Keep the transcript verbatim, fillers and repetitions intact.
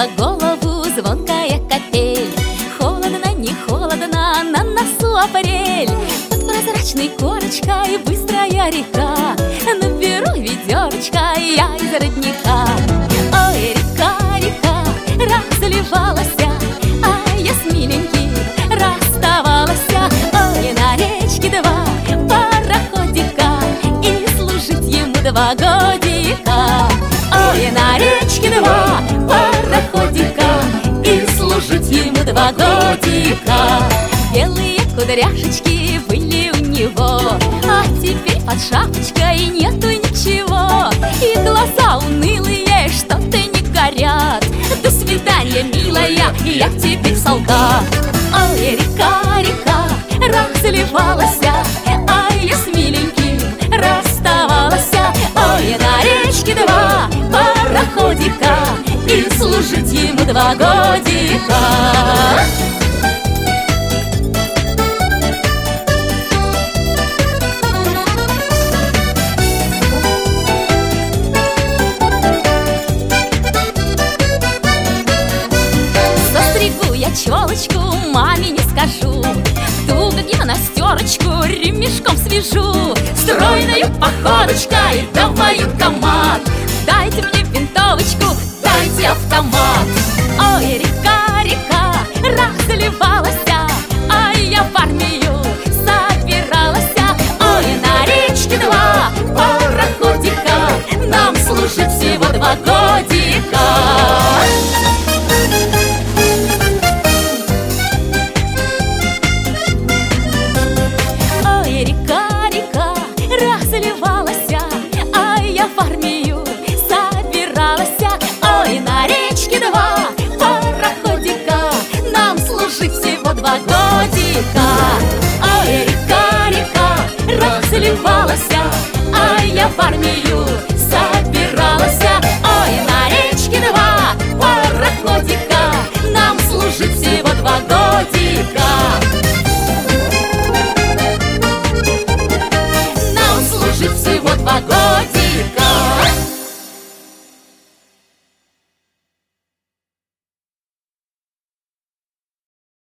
на голову звонкая капель. Холодно, не холодно, на носу апрель. Под прозрачной корочкой быстрая река. Наберу ведерочка я из родника. Ой, река, река, разливалась, а я с миленьким расставалась. Ой, на речке два пароходика, и служить ему два годика. Ой, на речке два пароходика, и служить ему два годика. Белые кудряшечки были у него, а теперь под шапочкой нету ничего. И глаза унылые что-то не горят. До свидания, милая, я теперь солдат. Ой, река, река, разливалась, а я с миленьким расставалась. Ой, на речке два пароходика, и служить ему два годика. Застригу я челочку, маме не скажу. Туго гимнастерочку ремешком свяжу. Стройную походочкой давай команд. Дайте мне винтовочку, дайте автомат. Ой, река, река, разливалась, а я в армию собиралась. Ой, на речке два пароходика, нам служить всего два годика. Ой, река, река, разливалась, а я в армию собиралась. Ой, на речке два пароходика, нам служить всего два годика. Ой, река, река, разливалась, а я в армию собиралась. Ой, на речке два пароходика, нам служить всего два годика.